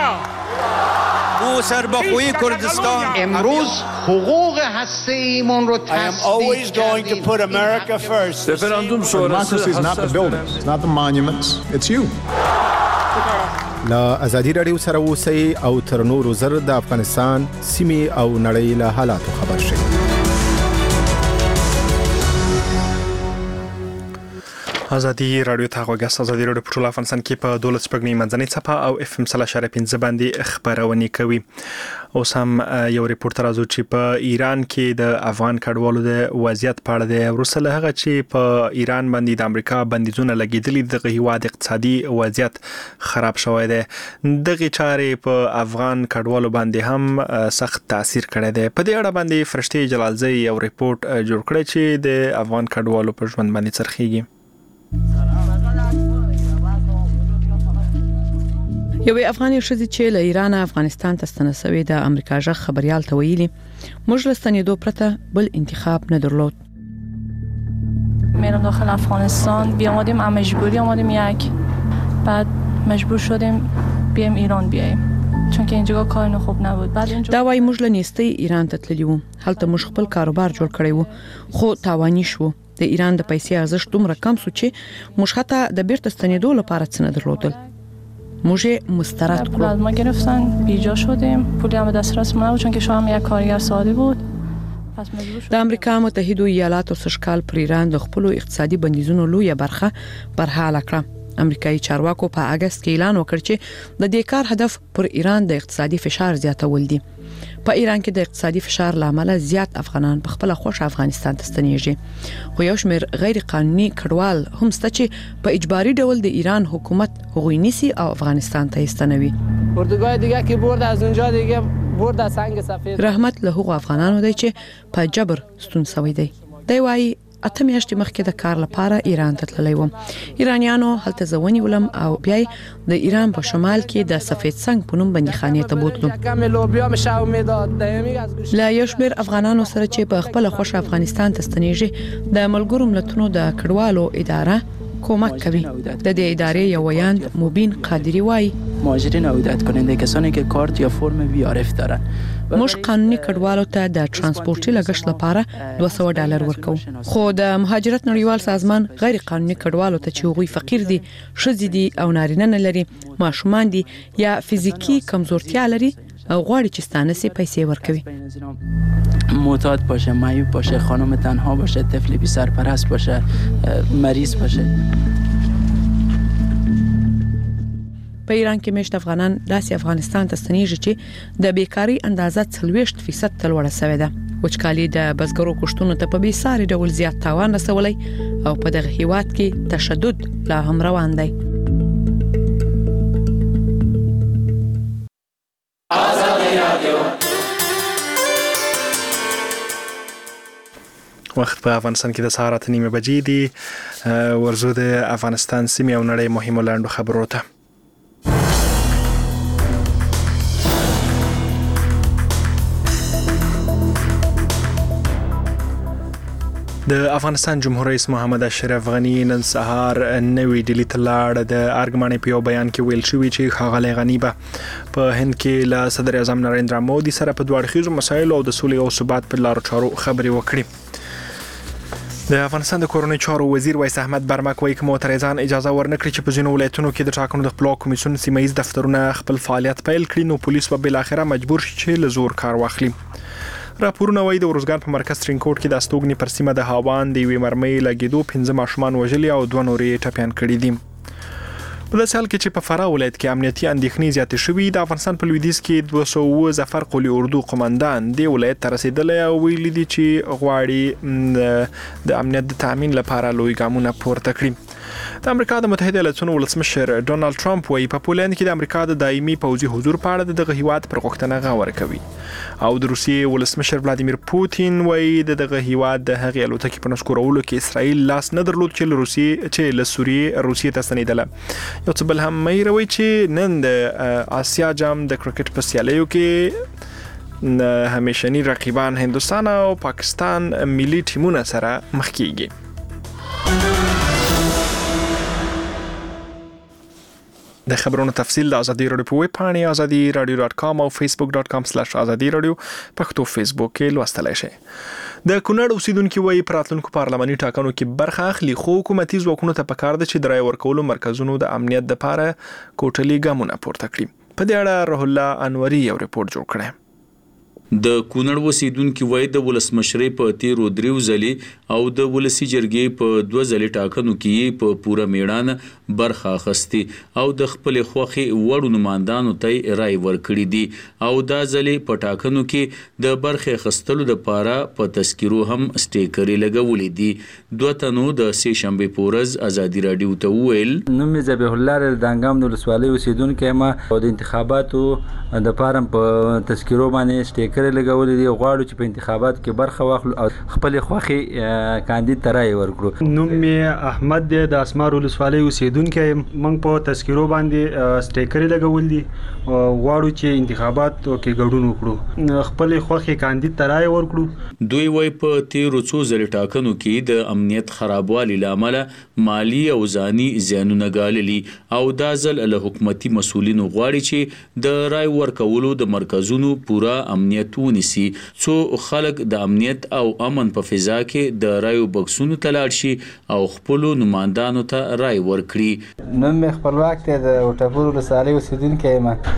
لیبرتا او سربخوی کردستان امروز حقوق هسته‌ایمون رو I am always going to put America first. رفراندوم شورای is not the buildings, it's not the monuments, it's you. له ازادي رادیو سره اوسئ او تر نورو زر د افغانستان سیمې او نړۍ له حالاتو خبر شئ. آزادی رادیو ته غوږ یاست. آزادی رادیو په ټول افغانستان کې په 12 سپږمۍ منځنۍ څپه او اف ام 3.5 باندې خبرونه کوي. اوس هم یو ریپورت راځو چې په ایران کې د افغان کډوالو د وضعیت په اړه دی. وروسته له هغه چې په ایران باندې د امریکا بندیزونه لګیدلي، د هیواد اقتصادي وضعیت خراب شوی دی. دغه چارې په افغان کډوالو باندې هم سخت تاثیر کړی دی. په دې اړه باندې فرشتي جلالزی یو ریپورت جوړ کړی چې د افغان کډوالو په ژوند باندې څرخیږي. یوې افغاني ښځې چې له ایران افغانستان ته ستنه شوې د امریکا ژغ خبريال ته ویلي موږ له ستنېدو پرته بل انتخاب نه درلود. میرم داخل افغانستان بیامدیم مجبوری آمدیم یک بعد مجبور شدیم بیایم ایران بیایم چون که اینجا کار خوب نبود. بعد اینجا دا وایي موږ له نیستۍ ایران ته تللی وو. هلته موږ خپل کاروبار جوړ کړی وو خو تاواني شو. د ایران د پیسې ارزښت دومره کم شو چې موږ حتی د بیرته ستنېدو لپاره څه نه درلودل. موږ مسترد پول از ما گرفتن، بیجا شدیم، پولی هم به دسترس ما نبود چون که شوهرم یک کارگر ساده بود. د امریکا متحده ایالاتو سشکال پر ایران د خپل اقتصادي بندیزونو لویه برخه برحاله کړه. امریکایي چارواکو په اگست کې اعلان وکړ چې د دې کار هدف پر ایران د اقتصادي فشار زیاتول دي. په ایران کې د اقتصادي فشار لامل زیات افغانان په خپل خوښ افغانستان ته ستنیږي خو یو شمېر غیر قانوني کډوال هم شته چې په اجباري ډول د ایران حکومت هغوی نیسي او افغانستان ته ستنوي اردوگاه دیگه که برد از اونجا دیگه برد از سنگ سفید رحمت له هغو افغانانو دی چې په جبر ستون شوی دی دی وایي اته میاشتې مخکې د کار لپاره ایران ته تللی وم ایرانیانو هلته زه ونیولم او بیا د ایران په شمال کې د سفید سنگ په نوم بندیخانې ته بوتلم له یو شمېر افغانانو سره چې په خپله خوښه افغانستان ته ستنیږي د ملګرو ملتونو د کډوالو اداره کمک کوي د دې ادارې یو ویاند مبین قادری وایي مهاجرین عودت کننده کسانی که کارت یا فرم وی‌آر‌اف دارن موږ قانوني کډوالو ته د ترانسپورتي لګښت لپاره $200 ورکو خو د مهاجرت نړیوال سازمان غیر قانوني کډوالو ته چې هغوی فقیر دي ښځې دي او نارینه نه لري ماشومان دي یا فزیکی کمزورتیا لري او غواړي چې ستانه سي پیسې ورکوي معتاد باشه معیوب باشه خانم تنها باشه طفل بی سرپرست باشه مریض باشه په ایران کې مشت افغانان داسې افغانستان ته ستنیږي چې د بیکاری اندازه 40% ته لوړه شوې ده وچکالي د بزګرو کښتونو ته په بیساري ډول زیات تاوان رسولی او په دغه هیواد کې تشدد لا هم روان دی وخت په افغانستان کې د سهار 8:30 بجې دي ورزو د افغانستان سیمې او نړۍ مهمو لاندو خبرو ته د افغانستان جمهور رئیس محمد اشرف غنی نن سهار نوې ډیلی ته لاړ د ارګمانې په یو بیان کې ویل شوی چې ښاغلی غنی به په هند کې له صدر اعظم نریندرا مودي سره په دوه اړخیزو مسایلو او د سولې او ثبات په لارو چارو خبرې وکړي د افغانستان د کورنۍ چارو وزیر وایس احمد برمک وایي چې معترضان اجازه ورنکړي چې په ځینو ولایتونو کې د ټاکنو د خپلواک کمیسیون سیمایي دفترونه خپل فعالیت پیل کړي نو پولیس به بل اخره مجبور شي چې له زور کار واخلي راپورونه وايي د ورزګان په مرکز ترینکوټ کې د استوګنې پر سیمه د هاوان د یوې مرمۍ لګیدو 15 ماشومان وژلي او 2 نورې ټپیان کړي دي په داسې حال کې چې په فراه ولایت کې امنیتي اندېښنې زیاتې شوي د افغانستان په لویدیځ کې 200 ظفر قلی اردو قومندان د ولایت ته رسیدلی او ویلي دي چې غواړي د امنیت د تامین لپاره لوی ګامونه پورته کړي د امریکا د متحده ایالاتونو ولسمشر ډونالد ټرمپ وایي په پولند کې د امریکا د دایمي پوځي حضور په اړه دغه هیواد پر غوښتنه غور کوي او د روسیې ولسمشر ولادیمیر پوتین وایي دغه هیواد د هغې الوتکې په نسکورولو کې اسرائیل لاس نه درلود چې له سوریې روسیې ته ستنېدله یو څه بل هم مې روي چې نن د آسیا جام د کرکټ په سیالیو کې همیشني رقیبان هندوستان او پاکستان ملي ټیمونه سره مخ کیږي د خبرونو تفصیل د ازادي رادیو په ویب پاڼې azadi.radio.com او facebook.com/azadi.radio پښتو فیسبوک کې لوستلای شئ د کونړ اوسیدونکو وایي پراتلونکو پارلماني ټاکنو کې برخه اخلي خو حکومتي ځواکونو ته پکار ده چې د رای ورکولو مرکزونو د امنیت لپاره کوټلي ګامونه پورته کړي په دې اړه روح الله انوري یو ریپورت جوړ کړی د کونړ اوسیدونکو وایي د ولسمشرۍ په تیرو دریو ځلې او د ولسی جرګې په 2 ځلې ټاکنو کې په پوره میړانه برخه اخیستي او د خپل خوخي وړو نمائندانو ته رای ورکړي دي او دا ځلې په ټاکنو کې د برخه اخیستلو لپاره په تذکیرو هم سټیکرې لګولې دي دوه تنو د سه شنبه پورز ازادي رادیو ته ویل نوم ذبیح الله دانګام د ولسوالۍ اوسیدونکو ما د انتخاباتو د فارم په تذکیرو باندې سټیکر لګولې دي غواړو چې په انتخابات کې برخه واخلو او خپل خوخي کاندید ته رای ورکړو نوم می احمد د اسمار ولسوالۍ اوسیدونکو موږ په تذکیرو باندې سټیکر لګول دي غواړو چې انتخابات کې ګډون وکړو خپل خوخي کاندید ته رای ورکړو دوی وای په تیرو څو ځلې ټاکنو کې د امنیت خرابوالي لامل مالی او ځاني زیانونه ګاللي او دا ځل له حکومتي مسولینو غواړي چې د رای ورکولو د مرکزونو پورا امنیت ونیسي څو خلک د امنیت او امن په فضا کې د رایو بکسونو ته لاړ شي او خپل نمائندانو ته رای ورکړي نن مې خپلواک ته د وټپور ولسوالۍ اوسیدونکو ما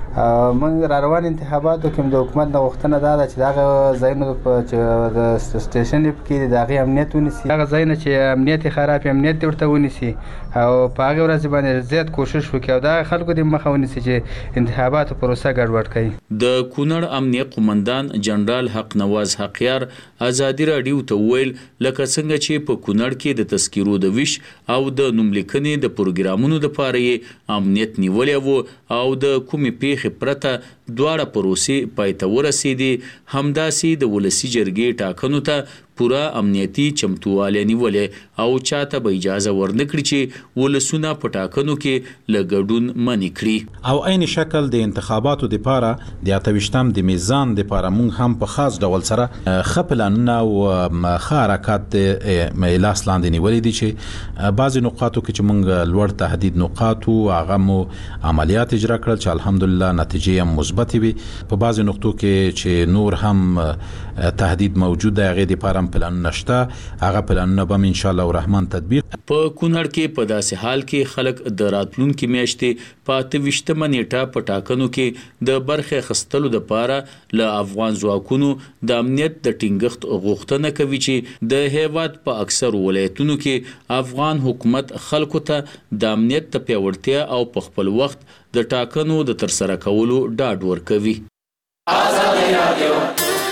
موږ را روان انتخاباتو کې د حکومت د غوښتنه دا ده چې دغه ځایونو چې د سټیشن کې د هغې امنیت ونیسي، هغه ځایونه چې امنیت یې خراب امنیت ورته ونیسي او په هغې ورځ باندې زیات کوشش وکړي او دغه خلکو د مخه ونیسي چې انتخاباتو پروسه ګډوډ کړي. د کونړ امنیه قومندان جنرال حق نواز حقیار ازادي راډیو ته وویل لکه څنګه چې په کونړ کې د تذکیرو د ویش او د نوملیکنې د پروګرامونو لپاره یې امنیت نیولی و او د کومې پیښې پرته دواړه پروسې پای ته ورسېدې، همداسې د ولسي جرګې ټاکنو ته پوره امنیتي چمتووالی نیولی او چاته به اجازه ورنکړي چې ولسونه په ټاکنو کې له ګډون منې کړي. او عین شکل د انتخاباتو دپاره د 28 د میزان دپاره موږ هم په خاص ډول سره ښه پلانونه او ښه حرکات لاس لاندې نیولي دي چې بعضې نقاطو کې چې موږ لوړ تهدید نقاط وو هغه مو عملیات اجرا کړل چې الحمدلله نتیجې هم مثبتې وي. په بعضې نقطو کې چې نور هم تهدید موجود دی هغې دپاره پلانونه شته، هغه پلانونه به ان شاء الله الرحمن تطبیق. په کونړ کې په داسې حال کې خلک د راتلونکي میاشتې په 28مه نیټه په ټاکنو کې د برخې اخیستلو دپاره له افغان ځواکونو د امنیت د ټینګښت غوښتنه کوي چې د هیواد په اکثرو ولایتونو کې افغان حکومت خلکو ته د امنیت د پیاوړتیا او په خپل وخت د ټاکنو د ترسره کولو ډاډ ورکوي. ازادي راډیو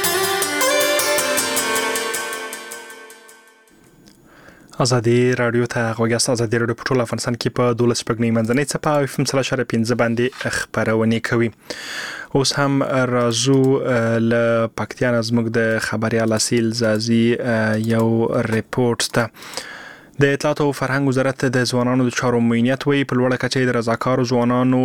ازادي راډیو ته غوږ یاست. ازادي راډیو په ټول افغانستان کې په 12 شپږنۍ منځنۍ څپه او FM 3.5 باندې خبرونه کوي. اوس هم راځو له پکتیا نه زموږ د خبريال اصیل زازي یو ریپورت ته. د اطلاعات او فرهنګ وزارت د ځوانانو د چارو معینیت وی په لوړه کچه د رضاکارو ځوانانو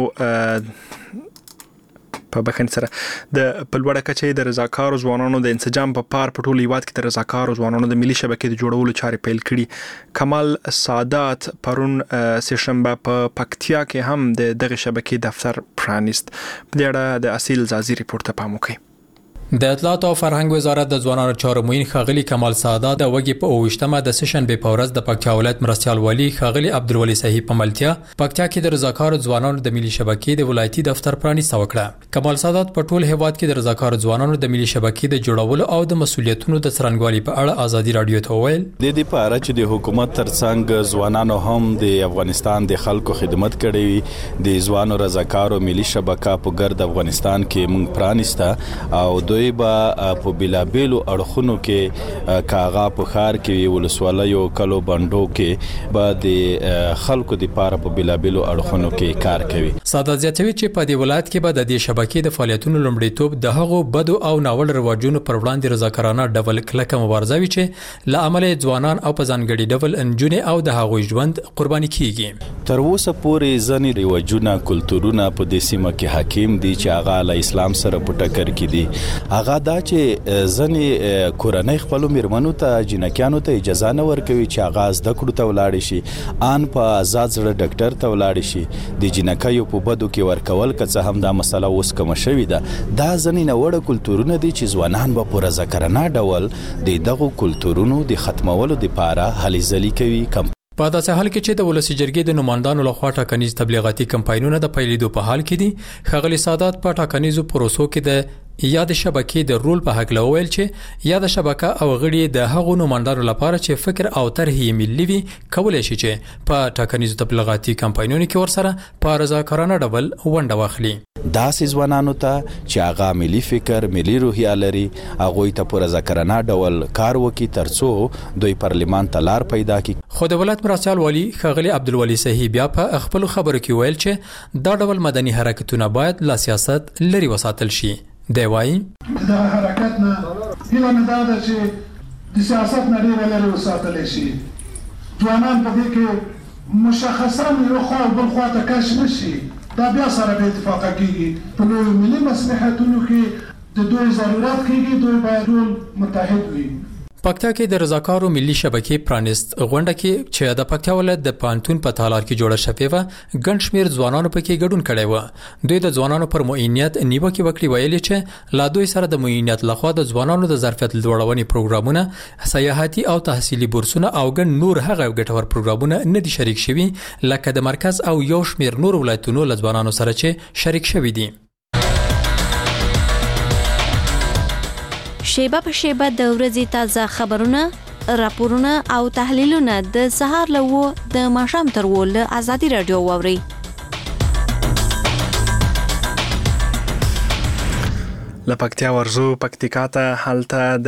په بخښنې سره د پلوړه کچې د رضاکارو ځوانانو د انسجام په پار په ټول هیواد کې د رضاکارو ځوانانو د ملي شبکې د جوړولو چارې پیل کړي. کمال سادات پرون سهشنبه په پکتیا کې هم د دغه شبکې دفتر پرانیست. په دې اړه د اصیل زازي ریپورت ته پام وکړئ. د اطلاعات او فرهنګ وزارت د ځوانانو چارو معین خاغلی کمال سادات د وګي په 28مه د سشنبه په ورځ د پکتیا ولایت مرستيال والی خاغلی عبدالولي صحیح په ملتیا پکتیا کې د رضاکارو ځوانانو د ملي شبکې د ولایتي دفتر پرانیسته وکړه. کمال سادات په ټول هیواد کې د رضاکارو ځوانانو د ملي شبکې د جوړولو او د مسولیتونو د څرنګوالي په اړه ازادي راډیو ته وویل د دې په اړه چې د حکومت ترڅنګ ځوانانو هم د افغانستان د خلکو خدمت کړي د ځوانو رضاکارو ملي شبکه په ګرد افغانستان کې مونږ پرانیسته او دوی به په بلابلو اړخونو کې کاغا په خار کې ولسوالیو کلو بندو کې به د خلکو د پاره په بلابلو اړخونو کې کار کوي. سادات زیاتوي چې په دې ولایت کې به د دې شبکې د فعالیتونو لومړیتوب د هغو بدو او ناول رواجونو پر وړاندې رضاکارانه ډول کلکه مبارزه وي چې له عمله ځوانان او په ځانګړي ډول انجونې او د هغوی ژوند قرباني کیږي. تر اوسه پورې ځنې رواجونه کلتورونه په دې سیمه کې حاکم دي چې هغه له اسلام سره په ټکر کې دي. هغه دا چې ځنې کورنۍ خپل میرمنو ته جنکیانو ته اجازه نه ورکوي چې هغه زده کړو ته ولاړ شي ان په آزاد زړه ډاکټر ته ولاړ شي. د جنکیو په بدو کې ورکول که هم دا مسله اوس کوم شوې ده. دا ځنې نه وړه کلتورونه دي چې ځوانان به په رضاکارانه ډول د دغو کلتورونو د ختمولو لپاره هلې ځلې کوي. په داسې حال کې چې د ولسی جرګې د نمائندانو لخوا ټاکنیز تبلیغاتي کمپاینونه د پیلېدو په حال کې دي. خغلی سادات په ټاکنیزو پروسو کې د یاد شبکې د رول په حق لویل چې یاد شبکه او غړي د هغو نمائندانو لپاره چې فکر او طرحې ملي وي کولای شي چې په ټاکنیزو تبلیغاتي کمپاینونو کې ورسره په رضاکارانه ډول ونډه واخلي. داسې ځوانانو ته چې هغه ملي فکر ملي روحیه لري هغه ته په رضاکارانه ډول کار وکړي ترڅو دوی پارلمان ته لار پیدا کړي. خو د ولایت مرستيال والی خغلی عبدالولي صحیح بیا په خپل خبرو کې ویل چې دا ډول مدني حرکتونه باید له سیاست لري وساتل شي. دی وایي دا حرکت نه هیله مې دا ده چې د سیاست نه لري وساتل شي. ځوانان په دې کې مشخصا یو خوا بل خوا ته کش نشي. دا بیا سره به اتفاق کیږي په لوی ملي مصلحتونو کې د دوی ضرورت کیږي. دوی باید ټول متحد وي. پکتیا کې د رضاکارو ملي شبکې پرانیست غونډه کې چې د پکتیا ولایت د پانتون په تالار کې جوړه شوې و ګڼ شمېر ځوانانو پکې ګډون کړی و. دوی د ځوانانو پر معینیت نیوکې وکړې ویلي چې لا دوی سره د معینیت لخوا د ځوانانو د ظرفیت لوړونې پروګرامونه سیاحتي او تحصیلي بورسونه او ګڼ نور هغه ګټور پروګرامونه نه دي شریک شوي لکه د مرکز او یو شمېر نور ولایتونو له ځوانانو سره چې شریک شوي دي. شیبه په شیبه د ورځې تازه خبرونه، راپورونه او تحلیلونه د سهار له 9 د ماښام تر 10 له ازادي رادیو واورئ. لپکتیا ورزو پکتیکا ته هلته د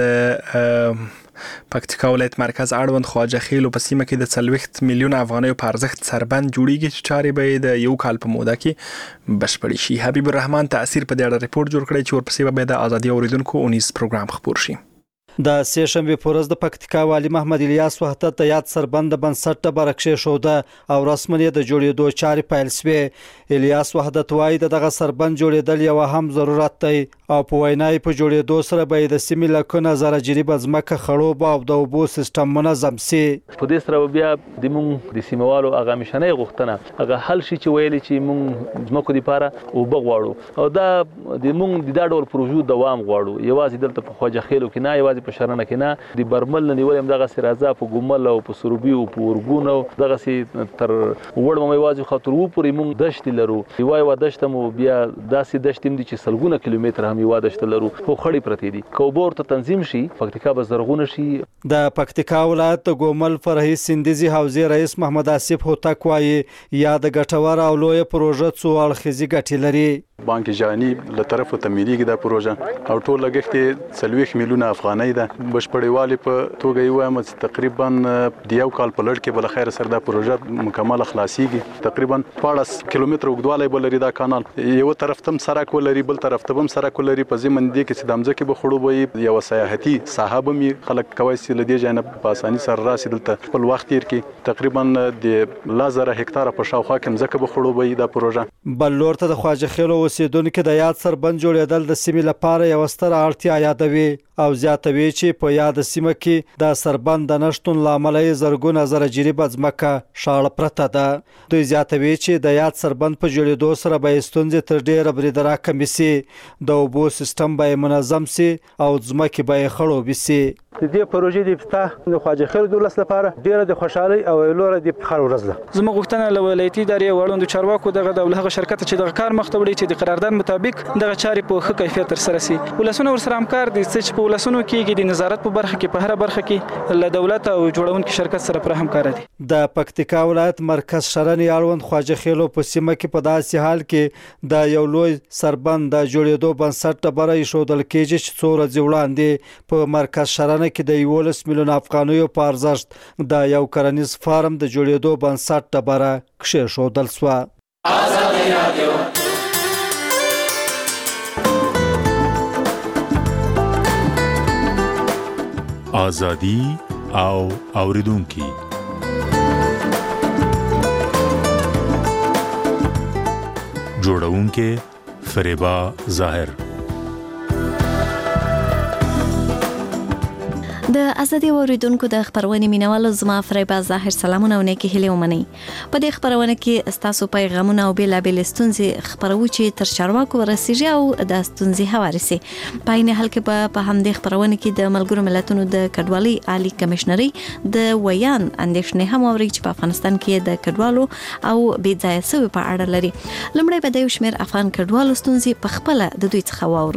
پکتیکا ولایت مرکز اړوند خواجه خیلو په سیمه کې د 40 میلیون افغانیو په ارزښت سربند جوړیږي چې چارې به د یو کال په موده کې بشپړې شي. حبیب الرحمن تاثیر په دې اړه ریپورت جوړ کړی چې ورپسې به د ازادي اوریدونکو اونیز پروګرام خبر شي. د سه شنبه په ورځ د پکتیکا والی محمد الیاس وحدت د یاد سربند بنسټ ډبره کېښوده او رسماً د جوړېدو چارې پیل شوې. الیاس وحدت وايي دغه سربند جوړېدل یو هم ضرورت دی او په وینای په جوړېدو سره به د سیمې لکونه زره جریبه ځمکه خړوب او د اوبو سیستم منظم شي. په دې سره بیا د مونږ د سیموالو هغه مشنۍ غوښتنه هغه حل شي چې ویلي چې مونږ ځمکو لپاره اوبه غواړو او دا د مونږ د دا ډول پروژو دوام غواړو. یوازې دلته په خواجه خیلو کې نه، یوازې په شرنه کې نه، د برمل نه نیولم دغه سرازه په ګومل او په سروبي او په ورګون او دغه سي تر وړم یوازې خاطر وو پورې مونږ دشت لرو. یوه دشت مو بیا داسې دشت دي چې سلګونه کیلومتر هم یو دشت لرو خو خړې پرتې دي. کوبور ته تنظیم شي پکتیکا به زرغونه شي. د پکتیکا ولایت د ګومل فرهي سندیزي حوزې رئیس محمد آصف هوتک وايي یا د ګټور او لوی پروژه څو اړخیزي ګټې لري. بانک جهانی له طرفه تمویلېږي دا پروژه او ټول لګښت 40 میلیون افغانۍ ده. بشپړېوالي په توګه یې وایم چې تقریبا د یو کال په لړ کې بل خیر سره دا پروژه مکمل خلاصيږي. تقریبا 14 کیلومتر اوږدوالی به لري دا کانال. یو طرف ته سړک ولري، بل طرف ته هم سړک ولري. په ضمن دې کې چې د ځمکې به خړوبوي یو سیاحتي ساحه به می خلک کوي چې لدې جانب په اساني سره راسي دلته خپل وخت تیر کې تقریبا د 1000 هکتار په شاوخوا کې ځمکه به خړوبوي دا پروژه. بل لور ته د خواجه خیلو اوسیدونکو د یاد سربند جوړېدل د سیمې لپاره یو ستره اړتیا یادوي او زیاتوي چې په یاد سیمه کې د سربند د نشټون لامل یې زرګونه زره جریبه ځمکه شاړه پرته ده. دوی زیاتوي چې د یاد سربند په جوړېدو سره به ستونزې تر ډیره بریدرا کمې شي، د اوبو سیستم به منظم شي او ځمکې به خړوبې شي. د دې پروژې د افتتاح د خواجه خیل دولت لپاره ډیره د خوشحالي او لوړه د فخر ورځ ده. زموږ غوښتنه له ولایتي ادارې وړاندو چارواکو دغه هغه شرکت چې دغه کار مخ ته وړي چې د قرارداد مطابق دغه چارې په ښه کیفیت تر سره شي. ولسونه ورسره همکار دي چې په ولسونو کې د نظارت په برخه کې په هر برخه کې له دولت او جوړونکو شرکت سره پر همکار دي. د پکتیکا ولایت مرکز شرنې اړوند خواجه خیلو په سیمه کې په داسې حال کې د یو لوی سربند د جوړېدو بنسټ ډبره ایښودل کېږي چې څو ورځې وړاندې په مرکز شرنه کې د 11 میلیون افغانیو په ارزښت د یو کرنیز فارم د جوړېدو بنسټ ډبره کېښودل شوه. ازادي رادیو ازادي او اوریدونکي جوړونکي فریبا ظاهر. د ازادي اوریدونکو د خبرونه مینوالو زما فریبا ظاهر سلامونه او نیکی هیله ومني. په دې خبرونه کې تاسو پیغامونه او بیلابل ستونزې خبرو چې تر چارواکو ورسیږي او د ستونزې حوارسي په عین حال کې په همدې خبرونه کې د ملګرو ملتونو د کډوالۍ عالی کمشنري د ویان اندېښنې هم اوري چې په افغانستان کې د کډوالو او بې ځایه سوي په اړه لري. لمړی به د یو شمېر افغان کډوالو ستونزې په خپل د دوی څخه واورو.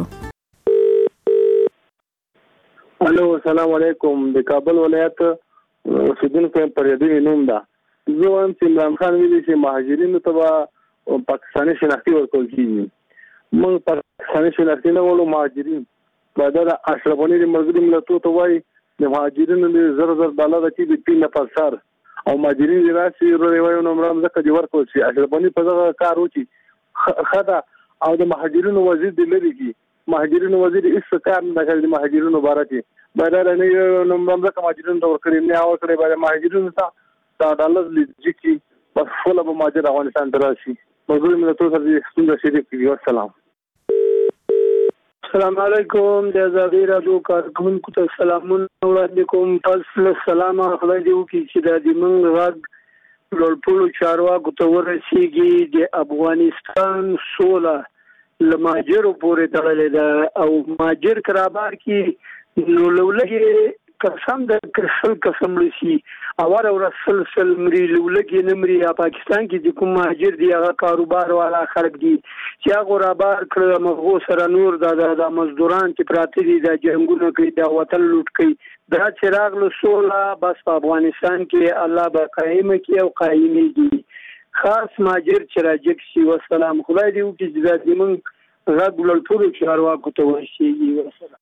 الو السلام علیکم. د کابل ولایت اوسیدونکو پریدي نوم ده. زه وایم چې عمران خان ویلي چې مهاجرینو ته پاکستاني شناختی ورکول کیږي. موږ پاکستاني شناختی نه ولو مهاجرین بعد د اشرف غنی د ملګرو ملتونو ته وایي د مهاجرینو د $1,000 چې د 3 نفر سر او مهاجرین راشي روي نو عمران زکه دی ورکول شي. اشرف غنی په دغه کار وکړي خدا او د مهاجرینو وزیر د لری کی مهاجرینو وزیر استقرار نه کوي. د مهاجرینو بارته بدل نه نو موږ کوم مهاجرینو تور کړی نه او کړی باندې مهاجرینو ته دا ډالر لږی بس فل به مهاجر افغانستان دراشي. مګر موږ ته سره څنګه شریک کیږي. السلام السلام علیکم. د ازادي رادیو کارکونکو ته سلامونه وړاندې کوم. پس سلام خدای دې وکړي چې د موږ غږ لوړپوړو چارواکو ته ورسیږي. د افغانستان سوله لماجرو پورې تړلې ده او ماجر کرابار کې نو لولګي قسم د کرسل قسم لسی اور رسل سل مری لولګي نمري پاکستان کې د کوم مهاجر دی هغه کاروبار والا خلک دي چې هغه رابار کړ مغو سره نور د مزدوران چې پراته دي د جنگونو کوي د وطن لوټ کوي دا چراغ له سولا بس په افغانستان کې الله به قائم کی او قائميږي خاص مهاجر چې راځي شي والسلام خدای دې وکړي چې د موږ غوړل ټول چارواکو ته ورشي والسلام.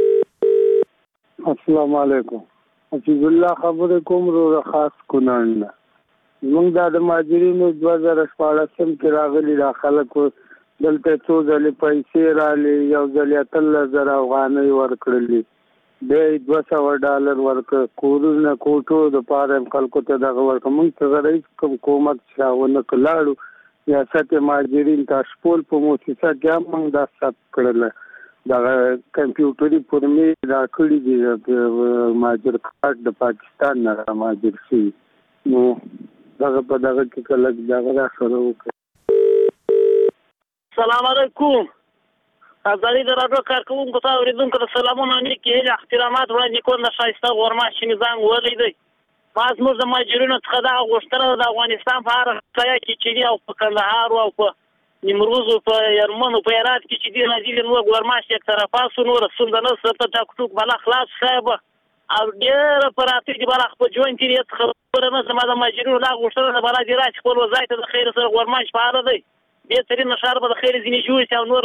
السلام علیکم. حفیظ الله خبرې کوم رو خاص کونړ نه. موږ د مهاجرینو 2014 کې راغلي دا خلکو دلته څو ځلې پیسې رالې یو ځل 13,000 افغانۍ ورکړلې د $200 ورکړ کورونه کوټو د پاره خلکو ته دغه ورکړ موږ ته غوړي کومک شاونه کلاړو یا سته مهاجرین تاسو په موسسه کې موږ دا ثبت کړل دا کمپیوټري فورمې دا کړی دی مهاجر کارت د پاکستان نه مهاجر شي نو دغه په دغه کې کله دغه سره وکړي. السلام علیکم. ازادي راډیو کارکونکو ته اوریدونکو ته سلامونه نیکی احترامات وړاندې کوم. د شایسته غورماشي نظام ولیدي پاس موږ د مهاجرینو څخه دا غوښتنه د افغانستان په اړه ځای کې چې او په کندهار او په نیمروز په یرمن په هرات کې چې دی نازل نو غورماش یک طرفاسو نور سندنه ست ټاکټوک بل خلاص صاحب او ډېر پراتی دی بل خپل جوین کې خبره نه سم د ماجرونو لا غوښتنه بل دی راځي خپل وظایف د خیر سره غورماش په اړه دی به ترې نشار به د خیر ځینې جوړ چې نور